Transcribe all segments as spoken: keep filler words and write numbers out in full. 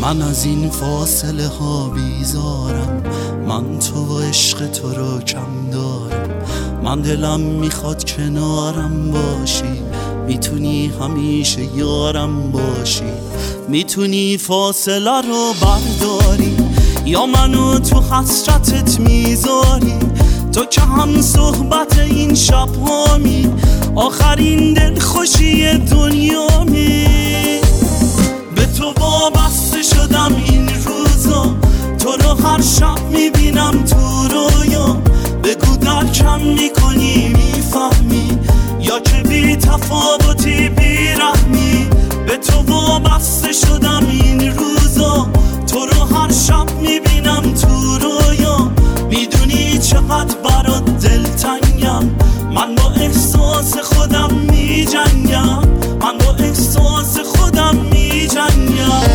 من از این فاصله ها بیزارم، من تو و عشق تو رو کم دارم. من دلم میخواد کنارم باشی، میتونی همیشه یارم باشی. میتونی فاصله رو برداری یا منو تو حسرتت میذاری. تو که هم صحبت این شب هامی، آخرین دلخوشی دنیامی. به تو وابسته شدم این روزا، تو رو هر شب میبینم تو رویا. بگو درکم میکنی میفهمی یا که بی تفاوتی بی رحمی. به تو وابسته شدم این روزا، تو رو هر شب میبینم تو رویا. میدونی چقدر برات دلتنگم، من با احساس خودم میجنگم، من با احساس خودم میجنگم.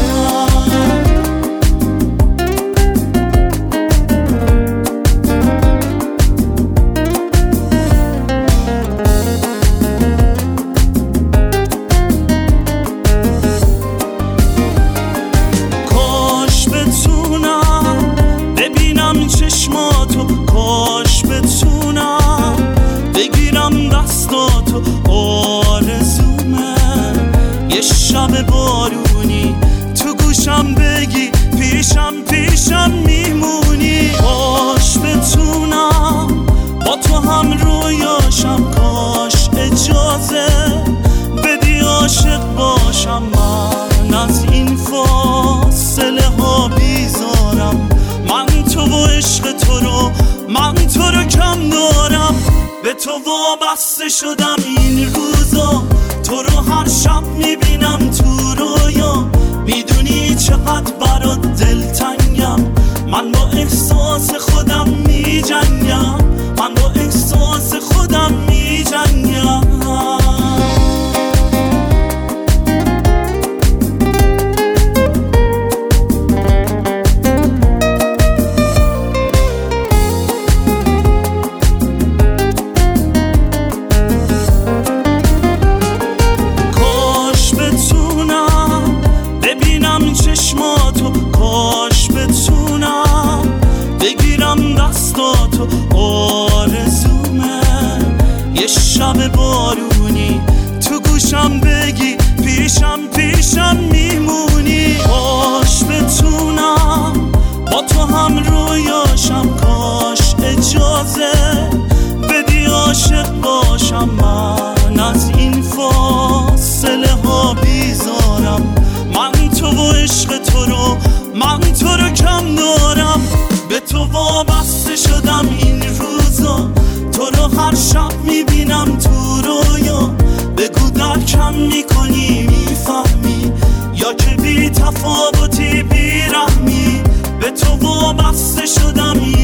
چشماتو کاش بتونم بگیرم دستاتو، آرزومه یه شب بارونی تو گوشم بگی پیشم پیشم میمونی. کاش بتونم با تو هم رویاشم، کاش اجازه بدی عاشق باشم. من از این فاصله ها بیزارم، من تو و عشق تو رو، من تو رو کم دارم. به تو وابسته شدم این روزا، تو رو هر شب میبینم تو رویا. میدونی چقدر برات دلتنگم، من با احساس خودم میجنگم، من با احساس خودم میجنگم. چشماتو کاش بتونم بگیرم دستاتو، آرزومه یه شب بارونی تو گوشم بگی پیشم پیشم میمونی. کاش بتونم با تو هم رویاشم، کاش اجازه بدی عاشق باشم. من از این فاصله ها بیزارم، من تو و عشق تو رو، من تو رو کم دارم. به تو وابسته شدم این روزا، تو رو هر شب میبینم تو رویا. بگو درکم میکنی میفهمی یا که بی تفاوتی بی رحمی. به تو وابسته شدم